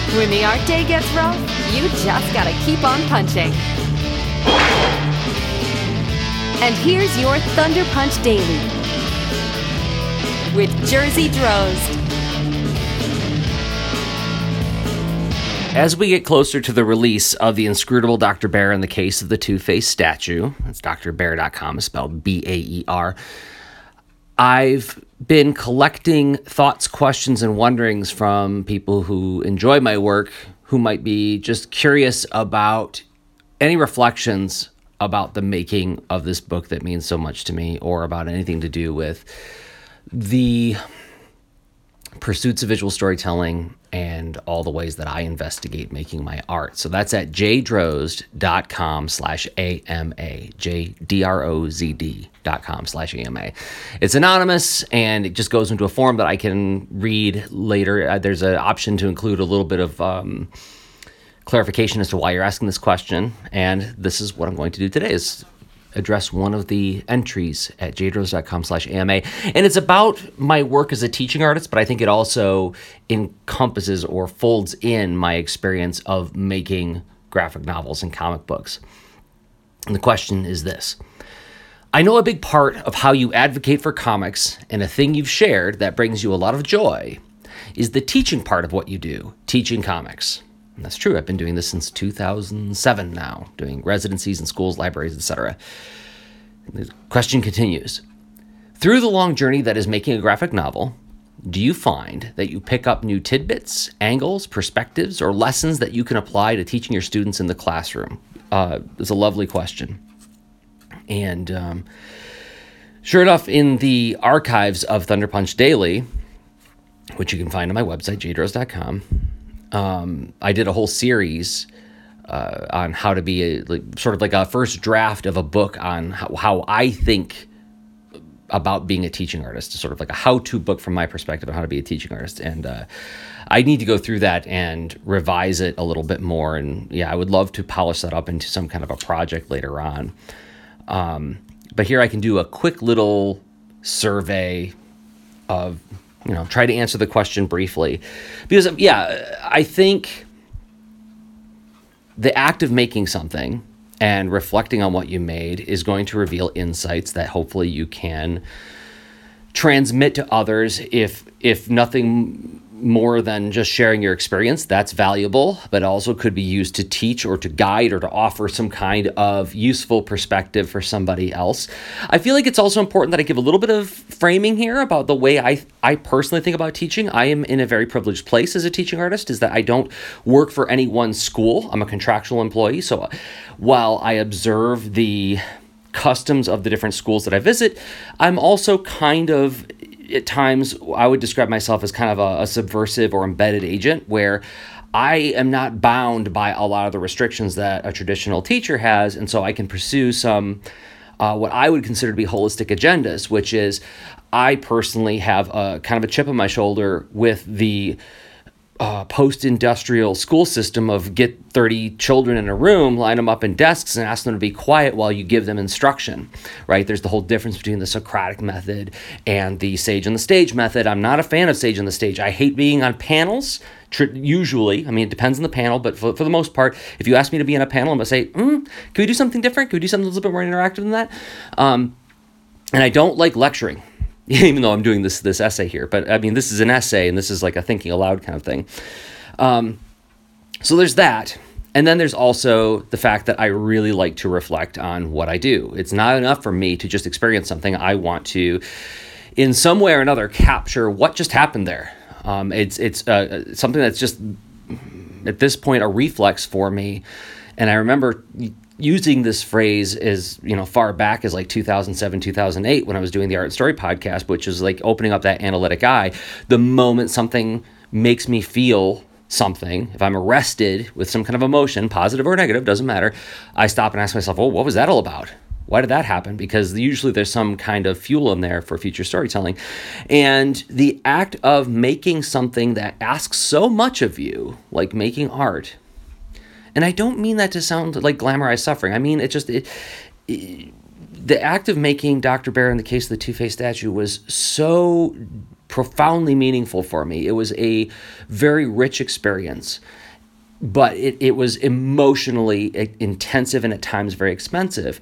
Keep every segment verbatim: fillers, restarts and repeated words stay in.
When the art day gets rough, you just gotta keep on punching. And here's your Thunder Punch Daily with Jersey Drozd. As we get closer to the release of the inscrutable Doctor Bear in the case of the Two-Face statue, that's D R bear dot com, spelled B A E R, I've been collecting thoughts, questions, and wonderings from people who enjoy my work, who might be just curious about any reflections about the making of this book that means so much to me, or about anything to do with the pursuits of visual storytelling and all the ways that I investigate making my art. So that's at jdrozd.com slash AMA, J-D-R-O-Z-D dot com slash AMA. It's anonymous, and it just goes into a form that I can read later. Uh, there's an option to include a little bit of um, clarification as to why you're asking this question, and this is what I'm going to do today, is address one of the entries at jdrozd.com slash AMA. And it's about my work as a teaching artist, but I think it also encompasses or folds in my experience of making graphic novels and comic books. And the question is this: I know a big part of how you advocate for comics, and a thing you've shared that brings you a lot of joy, is the teaching part of what you do, teaching comics. And that's true. I've been doing this since two thousand seven now, doing residencies in schools, libraries, et cetera. The question continues. Through the long journey that is making a graphic novel, do you find that you pick up new tidbits, angles, perspectives, or lessons that you can apply to teaching your students in the classroom? Uh, it's a lovely question. And um, sure enough, in the archives of Thunder Punch Daily, which you can find on my website, j drozd dot com, Um, I did a whole series uh, on how to be a, like, sort of like a first draft of a book on how, how I think about being a teaching artist, sort of like a how-to book from my perspective on how to be a teaching artist. And uh, I need to go through that and revise it a little bit more. And yeah, I would love to polish that up into some kind of a project later on. Um, but here I can do a quick little survey of, you know, try to answer the question briefly. Because, yeah, I think the act of making something and reflecting on what you made is going to reveal insights that hopefully you can transmit to others. If if nothing more than just sharing your experience, that's valuable, but also could be used to teach or to guide or to offer some kind of useful perspective for somebody else. I feel like it's also important that I give a little bit of framing here about the way I I personally think about teaching. I am in a very privileged place as a teaching artist, is that I don't work for any one school. I'm a contractual employee. So while I observe the customs of the different schools that I visit, I'm also kind of, at times, I would describe myself as kind of a, a subversive or embedded agent, where I am not bound by a lot of the restrictions that a traditional teacher has, and so I can pursue some, uh, what I would consider to be holistic agendas, which is I personally have a kind of a chip on my shoulder with the Uh, post-industrial school system of get thirty children in a room, line them up in desks, and ask them to be quiet while you give them instruction, right? There's the whole difference between the Socratic method and the Sage on the Stage method. I'm not a fan of Sage on the Stage. I hate being on panels, tr- usually. I mean, it depends on the panel, but for, for the most part, if you ask me to be on a panel, I'm going to say, mm, can we do something different? Can we do something a little bit more interactive than that? Um, and I don't like lecturing, even though I'm doing this this essay here. But, I mean, this is an essay, and this is like a thinking aloud kind of thing. Um, so there's that. And then there's also the fact that I really like to reflect on what I do. It's not enough for me to just experience something. I want to, in some way or another, capture what just happened there. Um, it's it's uh, something that's just, at this point, a reflex for me. And I remember using this phrase as, you know, far back as like two thousand seven, two thousand eight, when I was doing the Art and Story podcast, which is like opening up that analytic eye. The moment something makes me feel something, if I'm arrested with some kind of emotion, positive or negative, doesn't matter, I stop and ask myself, oh, what was that all about? Why did that happen? Because usually there's some kind of fuel in there for future storytelling. And the act of making something that asks so much of you, like making art, and I don't mean that to sound like glamorized suffering. I mean, it just, it, it, the act of making Doctor Bear in the case of the Two-Face statue was so profoundly meaningful for me. It was a very rich experience, but it, it was emotionally intensive and at times very expensive.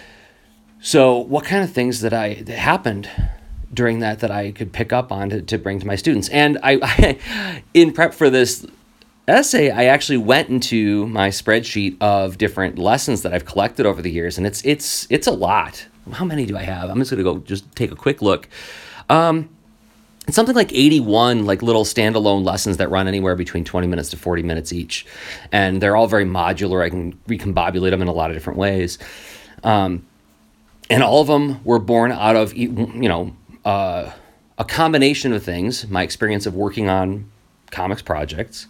So what kind of things that I that happened during that that I could pick up on to, to bring to my students? And I, I, in prep for this essay, I actually went into my spreadsheet of different lessons that I've collected over the years, and it's it's it's a lot. How many do I have? I'm just gonna go just take a quick look. Um, it's something like eighty-one like little standalone lessons that run anywhere between twenty minutes to forty minutes each, and they're all very modular. I can recombobulate them in a lot of different ways, um, and all of them were born out of you know uh, a combination of things. My experience of working on comics projects,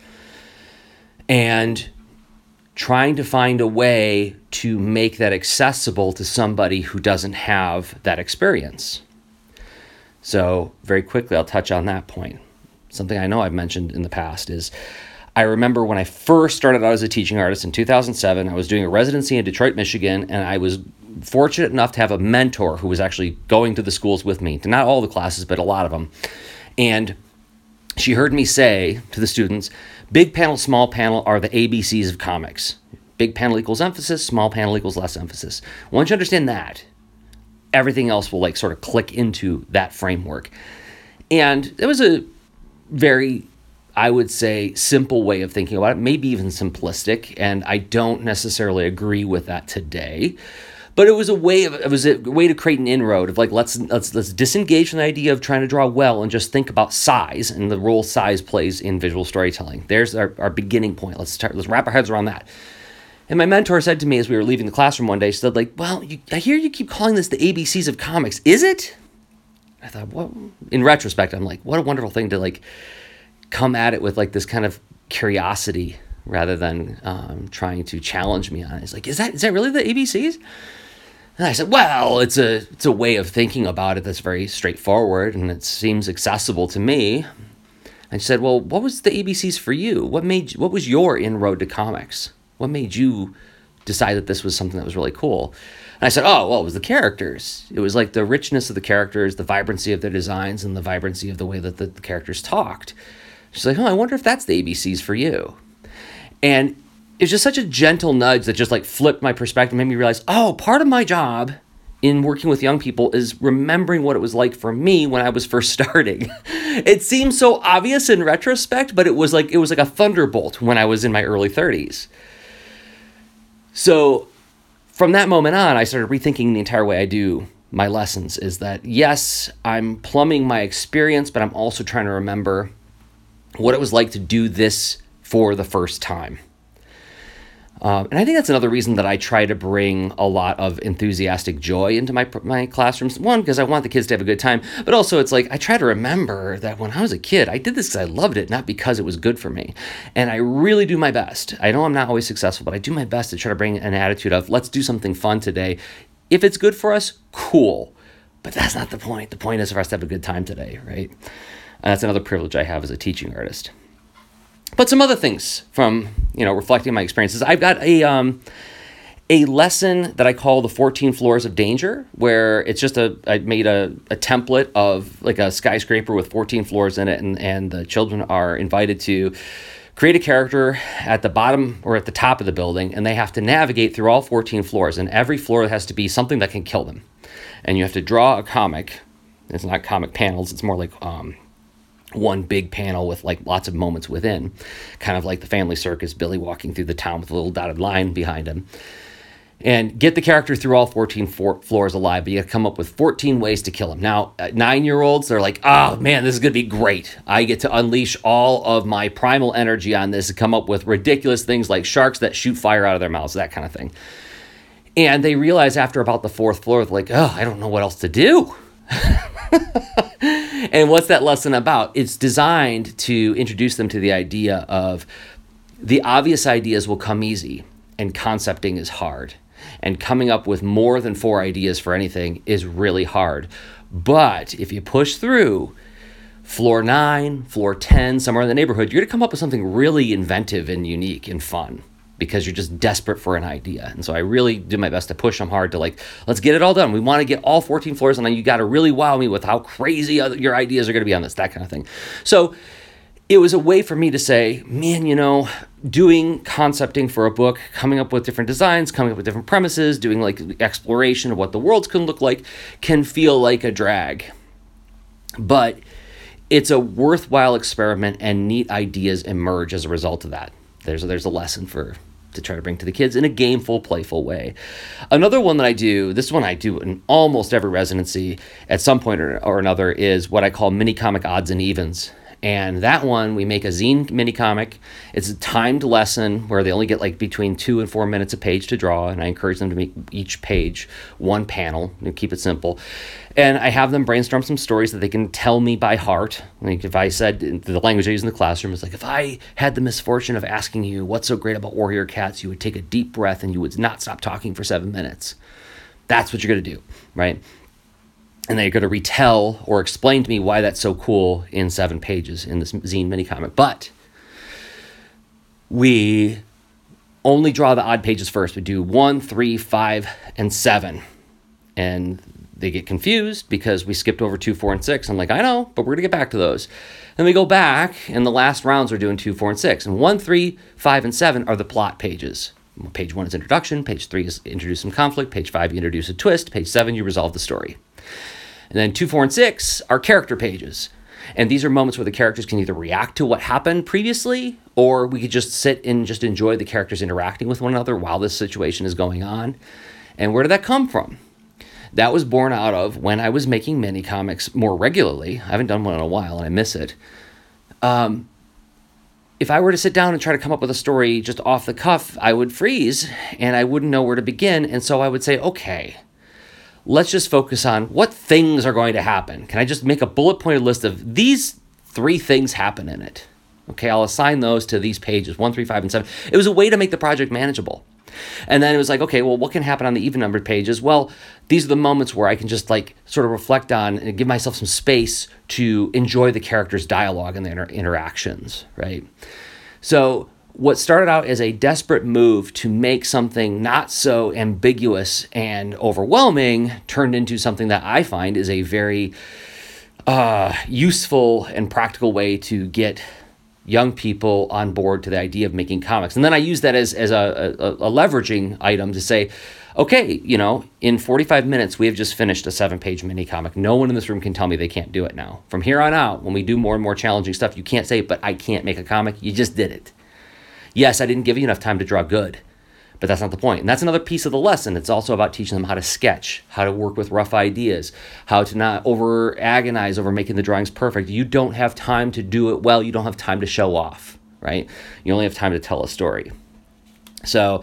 and trying to find a way to make that accessible to somebody who doesn't have that experience. So very quickly, I'll touch on that point. Something I know I've mentioned in the past is I remember when I first started out as a teaching artist in two thousand seven, I was doing a residency in Detroit, Michigan, and I was fortunate enough to have a mentor who was actually going to the schools with me, to not all the classes, but a lot of them. And she heard me say to the students, big panel, small panel are the A B Cs of comics. Big panel equals emphasis, small panel equals less emphasis. Once you understand that, everything else will like sort of click into that framework. And it was a very, I would say, simple way of thinking about it, maybe even simplistic, and I don't necessarily agree with that today. But it was a way of it was a way to create an inroad of like let's let's let's disengage from the idea of trying to draw well and just think about size and the role size plays in visual storytelling. There's our, our beginning point. Let's start. Let's wrap our heads around that. And my mentor said to me as we were leaving the classroom one day, she said like, "Well, you, I hear you keep calling this the A B Cs of comics. Is it?" I thought, what? In retrospect, I'm like, what a wonderful thing to like come at it with like this kind of curiosity rather than um, trying to challenge me on it. It's like, is that is that really the A B Cs? And I said, well, it's a it's a way of thinking about it that's very straightforward and it seems accessible to me. And she said, well, what was the A B Cs for you? What made what was your inroad to comics? What made you decide that this was something that was really cool? And I said, oh, well, it was the characters. It was like the richness of the characters, the vibrancy of their designs, and the vibrancy of the way that the, the characters talked. She's like, oh, I wonder if that's the A B Cs for you. And it was just such a gentle nudge that just like flipped my perspective, made me realize, oh, part of my job in working with young people is remembering what it was like for me when I was first starting. It seems so obvious in retrospect, but it was like it was like a thunderbolt when I was in my early thirties. So from that moment on, I started rethinking the entire way I do my lessons is that, yes, I'm plumbing my experience, but I'm also trying to remember what it was like to do this for the first time. Um, and I think that's another reason that I try to bring a lot of enthusiastic joy into my my classrooms. One, because I want the kids to have a good time, but also it's like I try to remember that when I was a kid, I did this because I loved it, not because it was good for me. And I really do my best. I know I'm not always successful, but I do my best to try to bring an attitude of let's do something fun today. If it's good for us, cool. But that's not the point. The point is for us to have a good time today, right? And that's another privilege I have as a teaching artist. But some other things from, you know, reflecting my experiences. I've got a um, a lesson that I call the fourteen Floors of Danger, where it's just a, I made a, a template of like a skyscraper with fourteen floors in it, and, and the children are invited to create a character at the bottom or at the top of the building, and they have to navigate through all fourteen floors, and every floor has to be something that can kill them. And you have to draw a comic. It's not comic panels, it's more like um, one big panel with like lots of moments within, kind of like the Family Circus, Billy walking through the town with a little dotted line behind him. And get the character through all fourteen for- floors alive, but you have to come up with fourteen ways to kill him. Now, nine-year-olds, they're like, oh man, this is going to be great. I get to unleash all of my primal energy on this and come up with ridiculous things like sharks that shoot fire out of their mouths, that kind of thing. And they realize after about the fourth floor, they're like, oh, I don't know what else to do. And what's that lesson about? It's designed to introduce them to the idea of the obvious ideas will come easy and concepting is hard. And coming up with more than four ideas for anything is really hard. But if you push through floor nine, floor ten, somewhere in the neighborhood, you're going to come up with something really inventive and unique and fun. because you're just desperate for an idea. And so I really do my best to push them hard to like, let's get it all done. We want to get all fourteen floors, and then you got to really wow me with how crazy other, your ideas are going to be on this, that kind of thing. So it was a way for me to say, man, you know, doing concepting for a book, coming up with different designs, coming up with different premises, doing like exploration of what the worlds can look like can feel like a drag. But it's a worthwhile experiment, and neat ideas emerge as a result of that. There's a, there's a lesson for to try to bring to the kids in a gameful, playful way. Another one that I do, this one I do in almost every residency at some point or, or another, is what I call mini comic odds and evens. And that one, we make a zine mini comic. It's a timed lesson where they only get like between two and four minutes a page to draw. And I encourage them to make each page one panel and keep it simple. And I have them brainstorm some stories that they can tell me by heart. Like if I said, the language I use in the classroom is like, if I had the misfortune of asking you what's so great about Warrior Cats, you would take a deep breath and you would not stop talking for seven minutes. That's what you're going to do, right? And they're going to retell or explain to me why that's so cool in seven pages in this zine mini comic. But we only draw the odd pages first. We do one, three, five, and seven. And they get confused because we skipped over two, four, and six. I'm like, I know, but we're going to get back to those. Then we go back, and the last rounds are doing two, four, and six. And one, three, five, and seven are the plot pages. Page one is introduction. Page three is introduce some conflict. Page five, you introduce a twist. Page seven, you resolve the story. And then two, four, and six are character pages. And these are moments where the characters can either react to what happened previously, or we could just sit and just enjoy the characters interacting with one another while this situation is going on. And where did that come from? That was born out of when I was making mini comics more regularly. I haven't done one in a while, and I miss it. Um, if I were to sit down and try to come up with a story just off the cuff, I would freeze, and I wouldn't know where to begin. And so I would say, okay, let's just focus on what things are going to happen. Can I just make a bullet pointed list of these three things happen in it? Okay, I'll assign those to these pages, one, three, five, and seven. It was a way to make the project manageable. And then it was like, okay, well, what can happen on the even numbered pages? Well, these are the moments where I can just like sort of reflect on and give myself some space to enjoy the characters' dialogue and their inter- interactions, right? So what started out as a desperate move to make something not so ambiguous and overwhelming turned into something that I find is a very uh, useful and practical way to get young people on board to the idea of making comics. And then I use that as, as a, a, a leveraging item to say, okay, you know, in forty-five minutes, we have just finished a seven-page mini comic. No one in this room can tell me they can't do it now. From here on out, when we do more and more challenging stuff, you can't say, but I can't make a comic. You just did it. Yes, I didn't give you enough time to draw good, but that's not the point. And that's another piece of the lesson. It's also about teaching them how to sketch, how to work with rough ideas, how to not over agonize over making the drawings perfect. You don't have time to do it well. You don't have time to show off, right? You only have time to tell a story. So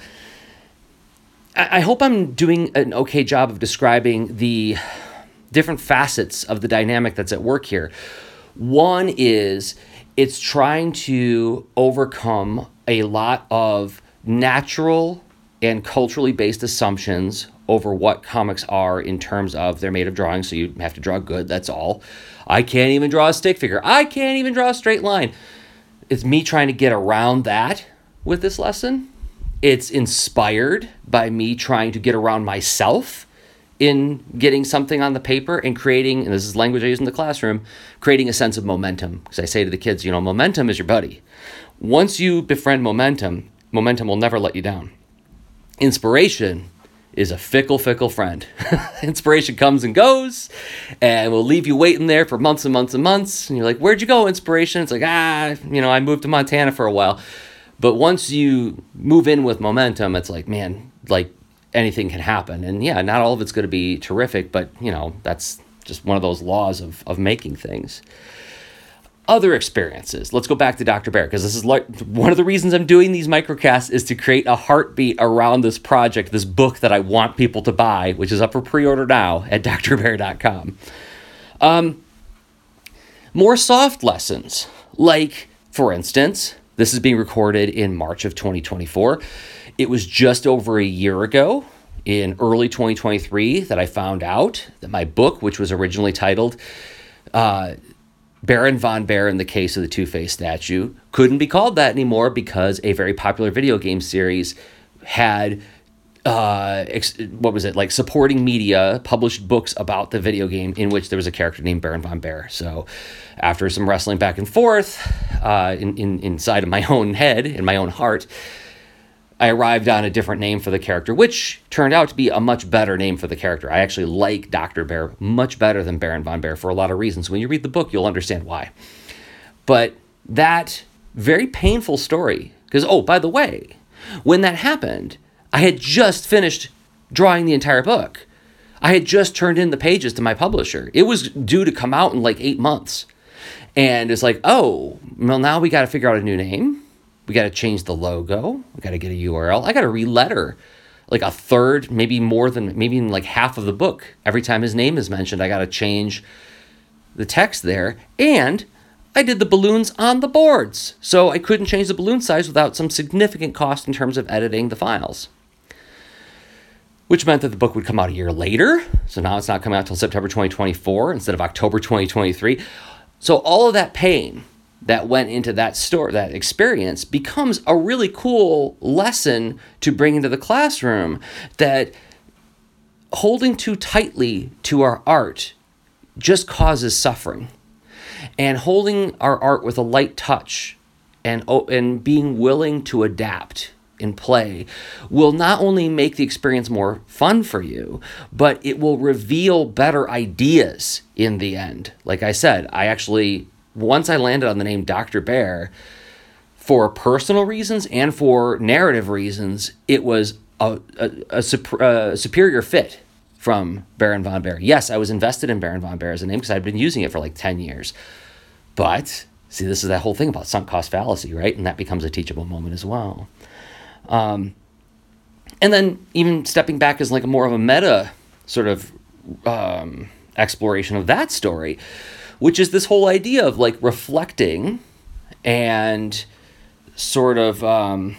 I, I hope I'm doing an okay job of describing the different facets of the dynamic that's at work here. One is it's trying to overcome a lot of natural and culturally based assumptions over what comics are in terms of they're made of drawing, so you have to draw good, that's all. I can't even draw a stick figure. I can't even draw a straight line. It's me trying to get around that with this lesson. It's inspired by me trying to get around myself in getting something on the paper and creating, and this is language I use in the classroom, creating a sense of momentum. Because I say to the kids, you know, momentum is your buddy. Once you befriend momentum, momentum will never let you down. Inspiration is a fickle, fickle friend. Inspiration comes and goes and will leave you waiting there for months and months and months. And you're like, where'd you go, inspiration? It's like, ah, you know, I moved to Montana for a while. But once you move in with momentum, it's like, man, like anything can happen. And yeah, not all of it's going to be terrific, but you know, that's just one of those laws of, of making things. Other experiences. Let's go back to Doctor Bear, because this is like one of the reasons I'm doing these microcasts is to create a heartbeat around this project, this book that I want people to buy, which is up for pre-order now at d r bear dot com. Um, more soft lessons, like, for instance, this is being recorded in March of twenty twenty-four. It was just over a year ago, in early twenty twenty-three, that I found out that my book, which was originally titled uh, Baron von Bear, in the case of the Two-Face statue, couldn't be called that anymore because a very popular video game series had uh ex- what was it like supporting media published books about the video game in which there was a character named Baron von Bear. So after some wrestling back and forth uh in, in inside of my own head, in my own heart, I arrived on a different name for the character, which turned out to be a much better name for the character. I actually like Doctor Bear much better than Baron von Bear for a lot of reasons. When you read the book, you'll understand why. But that very painful story, because oh, by the way, when that happened, I had just finished drawing the entire book. I had just turned in the pages to my publisher. It was due to come out in like eight months. And it's like, oh, well, now we got to figure out a new name. We got to change the logo. We got to get a U R L. I got to re-letter like a third, maybe more than, maybe even like half of the book. Every time his name is mentioned, I got to change the text there. And I did the balloons on the boards. So I couldn't change the balloon size without some significant cost in terms of editing the files, which meant that the book would come out a year later. So now it's not coming out until September twenty twenty-four instead of October twenty twenty-three. So all of that pain that went into that story, that experience, becomes a really cool lesson to bring into the classroom, that holding too tightly to our art just causes suffering. And holding our art with a light touch and, and being willing to adapt in play will not only make the experience more fun for you, but it will reveal better ideas in the end. Like I said, I actually, once I landed on the name Doctor Bear, for personal reasons and for narrative reasons, it was a, a, a, super, a superior fit from Baron von Bear. Yes, I was invested in Baron von Bear as a name because I'd been using it for like ten years. But, see, this is that whole thing about sunk cost fallacy, right? And that becomes a teachable moment as well. Um, and then even stepping back as like a more of a meta sort of um, exploration of that story, which is this whole idea of like reflecting and sort of um,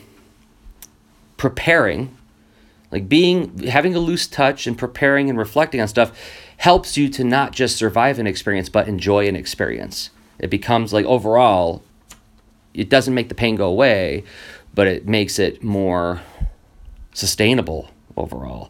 preparing, like being, having a loose touch and preparing and reflecting on stuff helps you to not just survive an experience, but enjoy an experience. It becomes like overall, it doesn't make the pain go away, but it makes it more sustainable overall.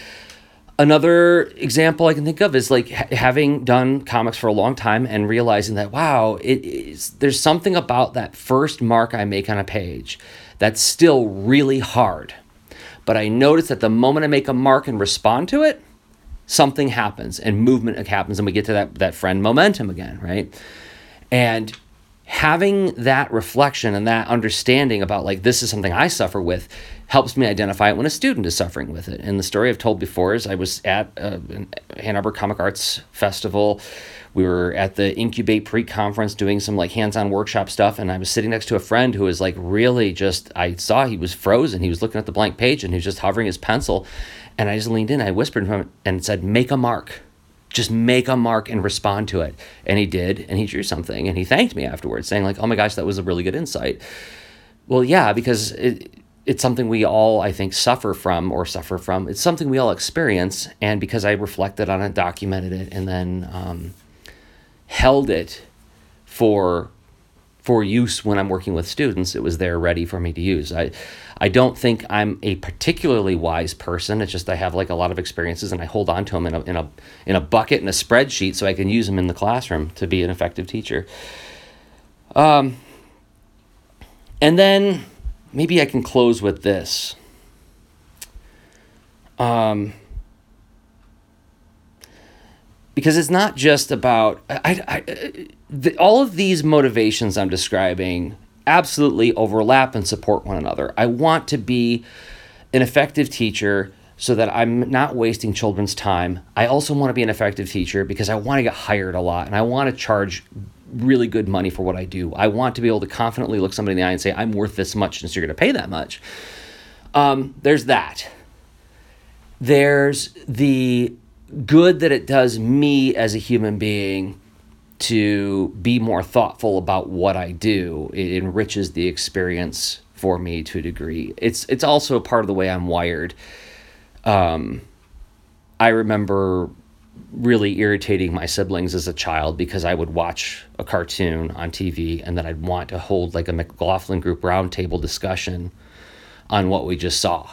Another example I can think of is like ha- having done comics for a long time and realizing that, wow, it is, there's something about that first mark I make on a page that's still really hard. But I notice that the moment I make a mark and respond to it, something happens and movement happens, and we get to that, that friend momentum again, right? And having that reflection and that understanding about like, this is something I suffer with, helps me identify it when a student is suffering with it. And the story I've told before is I was at uh, Ann Arbor Comic Arts Festival. We were at the Incubate pre-conference doing some like hands-on workshop stuff. And I was sitting next to a friend who was like really just, I saw he was frozen. He was looking at the blank page and he was just hovering his pencil. And I just leaned in, I whispered to him and said, make a mark. Just make a mark and respond to it. And he did, and he drew something, and he thanked me afterwards, saying like, oh my gosh, that was a really good insight. Well, yeah, because it, it's something we all, I think, suffer from or suffer from. It's something we all experience, and because I reflected on it, documented it, and then um, held it for for use when I'm working with students, it was there ready for me to use. I I don't think I'm a particularly wise person. It's just I have like a lot of experiences and I hold on to them in a in a in a bucket and a spreadsheet so I can use them in the classroom to be an effective teacher. Um, and then maybe I can close with this. Um, because it's not just about I, I, the, all of these motivations I'm describing absolutely overlap and support one another. I want to be an effective teacher so that I'm not wasting children's time. I also want to be an effective teacher because I want to get hired a lot and I want to charge really good money for what I do. I want to be able to confidently look somebody in the eye and say, I'm worth this much since you're going to pay that much. Um, there's that. There's the good that it does me as a human being to be more thoughtful about what I do. It enriches the experience for me to a degree. It's it's also part of the way I'm wired. Um, I remember really irritating my siblings as a child because I would watch a cartoon on T V and then I'd want to hold like a McLaughlin Group roundtable discussion on what we just saw.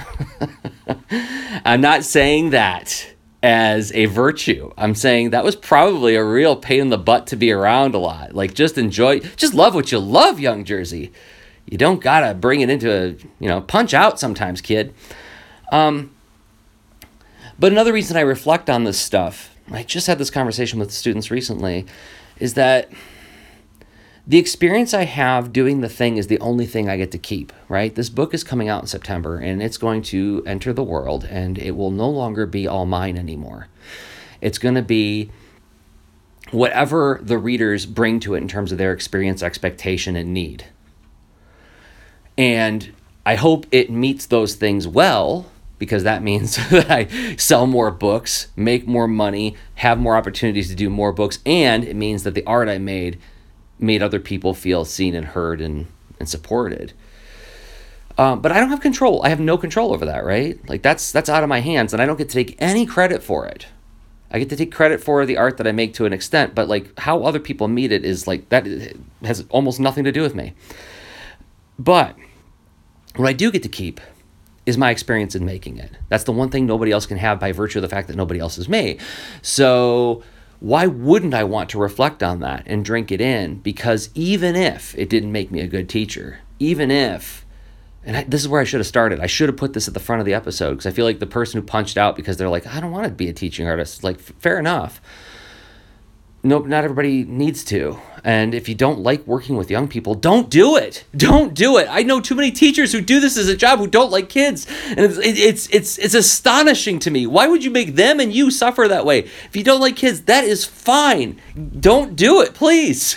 I'm not saying that as a virtue. I'm saying that was probably a real pain in the butt to be around a lot. Like, just enjoy, just love what you love, Young Jersey. You don't gotta bring it into a, you know, punch out sometimes, kid. Um, but another reason I reflect on this stuff, I just had this conversation with students recently, is that the experience I have doing the thing is the only thing I get to keep, right? This book is coming out in September, and it's going to enter the world, and it will no longer be all mine anymore. It's going to be whatever the readers bring to it in terms of their experience, expectation, and need. And I hope it meets those things well, because that means that I sell more books, make more money, have more opportunities to do more books, and it means that the art I made made other people feel seen and heard and, and supported. Um, but I don't have control. I have no control over that, right? Like, that's that's out of my hands, and I don't get to take any credit for it. I get to take credit for the art that I make to an extent, but like how other people meet it is like, that has almost nothing to do with me. But what I do get to keep is my experience in making it. That's the one thing nobody else can have by virtue of the fact that nobody else is me. So why wouldn't I want to reflect on that and drink it in? Because even if it didn't make me a good teacher, even if, and I, this is where I should have started. I should have put this at the front of the episode, because I feel like the person who punched out because they're like, I don't want to be a teaching artist. Like, f- fair enough. Nope, not everybody needs to. And if you don't like working with young people, don't do it. Don't do it. I know too many teachers who do this as a job who don't like kids. And it's it's it's it's astonishing to me. Why would you make them and you suffer that way? If you don't like kids, that is fine. Don't do it, please.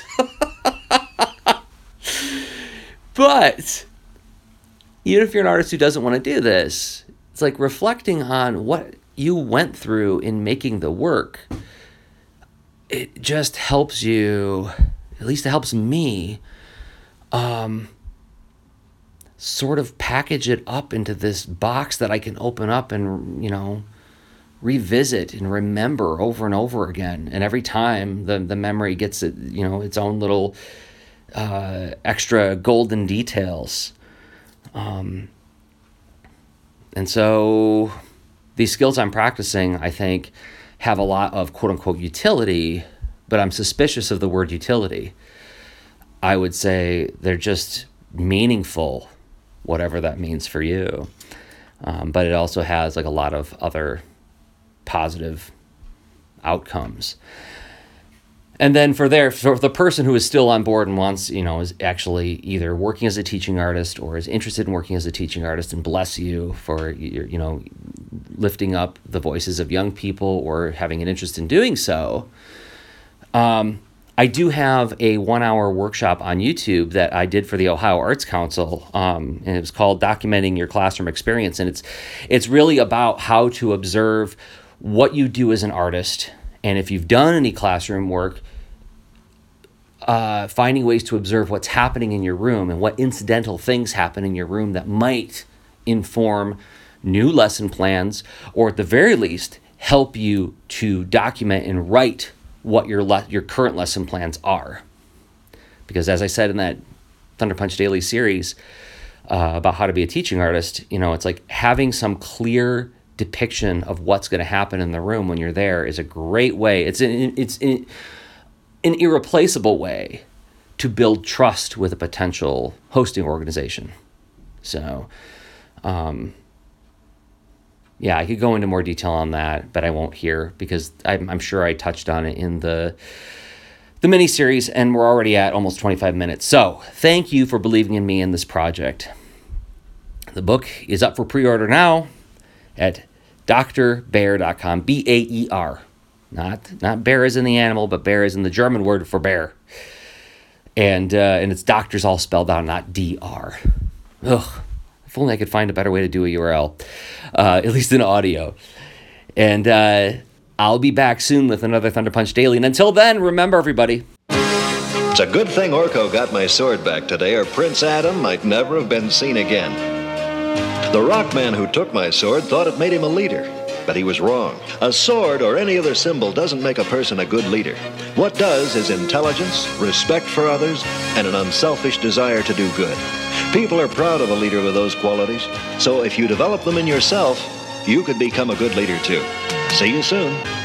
But even if you're an artist who doesn't want to do this, it's like reflecting on what you went through in making the work. It just helps you, at least it helps me, um, sort of package it up into this box that I can open up and, you know, revisit and remember over and over again. And every time the, the memory gets, it, you know, its own little uh, extra golden details. Um, and so these skills I'm practicing, I think, have a lot of quote-unquote utility, but I'm suspicious of the word utility. I would say they're just meaningful, whatever that means for you. Um, but it also has like a lot of other positive outcomes. And then for there, for the person who is still on board and wants, you know, is actually either working as a teaching artist or is interested in working as a teaching artist, and bless you for, you know, lifting up the voices of young people or having an interest in doing so. Um, I do have a one-hour workshop on YouTube that I did for the Ohio Arts Council, um, and it was called Documenting Your Classroom Experience. And it's it's really about how to observe what you do as an artist, and if you've done any classroom work, uh, finding ways to observe what's happening in your room and what incidental things happen in your room that might inform new lesson plans, or at the very least, help you to document and write what your le- your current lesson plans are. Because as I said in that Thunder Punch Daily series uh, about how to be a teaching artist, you know, it's like having some clear depiction of what's going to happen in the room when you're there is a great way. It's an, it's an, an irreplaceable way to build trust with a potential hosting organization. So, um, yeah, I could go into more detail on that, but I won't here because I'm, I'm sure I touched on it in the the mini-series, and we're already at almost twenty-five minutes. So thank you for believing in me in this project. The book is up for pre-order now at D R bear dot com, B A E R. Not not bear as in the animal, but bear as in the German word for bear. And uh, and it's doctors all spelled out, not D R. Ugh. If only I could find a better way to do a U R L, uh, at least in audio. And uh, I'll be back soon with another Thunder Punch Daily. And until then, remember, everybody. It's a good thing Orko got my sword back today, or Prince Adam might never have been seen again. The rock man who took my sword thought it made him a leader. but he was wrong. A sword or any other symbol doesn't make a person a good leader. What does is intelligence, respect for others, and an unselfish desire to do good. People are proud of a leader with those qualities, so if you develop them in yourself, you could become a good leader too. See you soon.